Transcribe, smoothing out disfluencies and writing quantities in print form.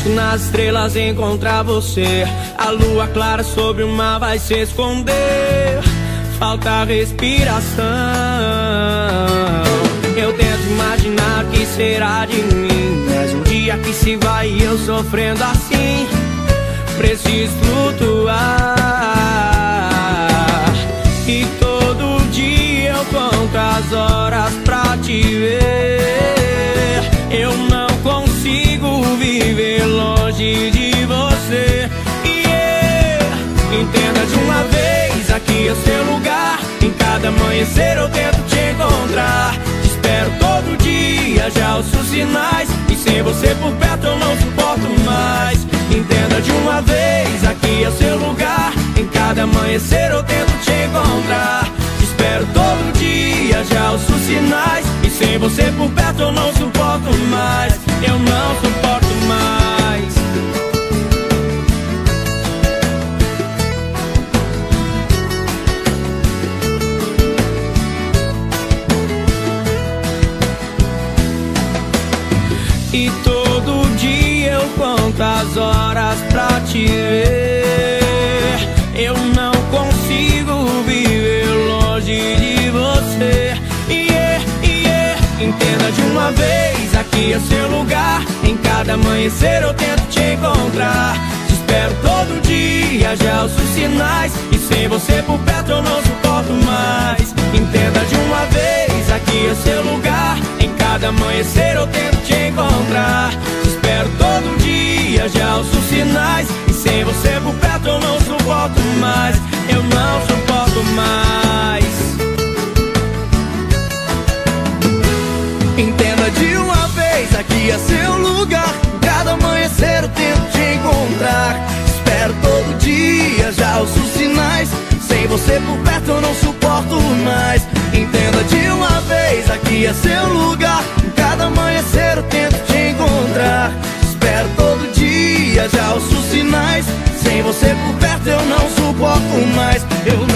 Penso nas estrelas, encontrar você. A lua clara sobre o mar vai se esconder. Falta respiração. Eu tento imaginar o que será de mim, mas um dia que se vai e eu sofrendo assim. Preciso flutuar. E todo dia eu conto as horas pra te ver. Eu não consigo viver longe de você. Entenda de uma vez, aqui é o seu lugar. Em cada amanhecer eu tento te encontrar. Te espero todo dia, já ouço sinais. E sem você por perto eu não suporto mais. Entenda de uma vez, aqui é o seu lugar. Em cada amanhecer eu tento te encontrar. Te espero todo dia, já ouço sinais. E sem você por perto eu não suporto mais. Eu não suporto mais. E todo dia eu conto as horas pra te ver. Eu não consigo viver longe de você. Entenda de uma vez, aqui é o seu lugar. Em cada amanhecer eu tento te encontrar. Te espero todo dia, já ouço sinais. E sem você por perto eu não suporto mais. Entenda de uma vez, aqui é o seu lugar. Em cada amanhecer eu tento te encontrar. Te espero todo dia, já ouço sinais. E sem você por perto eu não suporto mais. Eu não suporto mais. Entenda de uma vez, aqui é seu lugar. Cada amanhecer eu tento te encontrar. Espero todo dia, já ouço sinais. Sem você por perto eu não suporto mais. Entenda de uma vez, aqui é seu lugar. Cada amanhecer eu tento te encontrar. Espero todo dia, já ouço sinais. Sem você por perto eu não suporto mais. Eu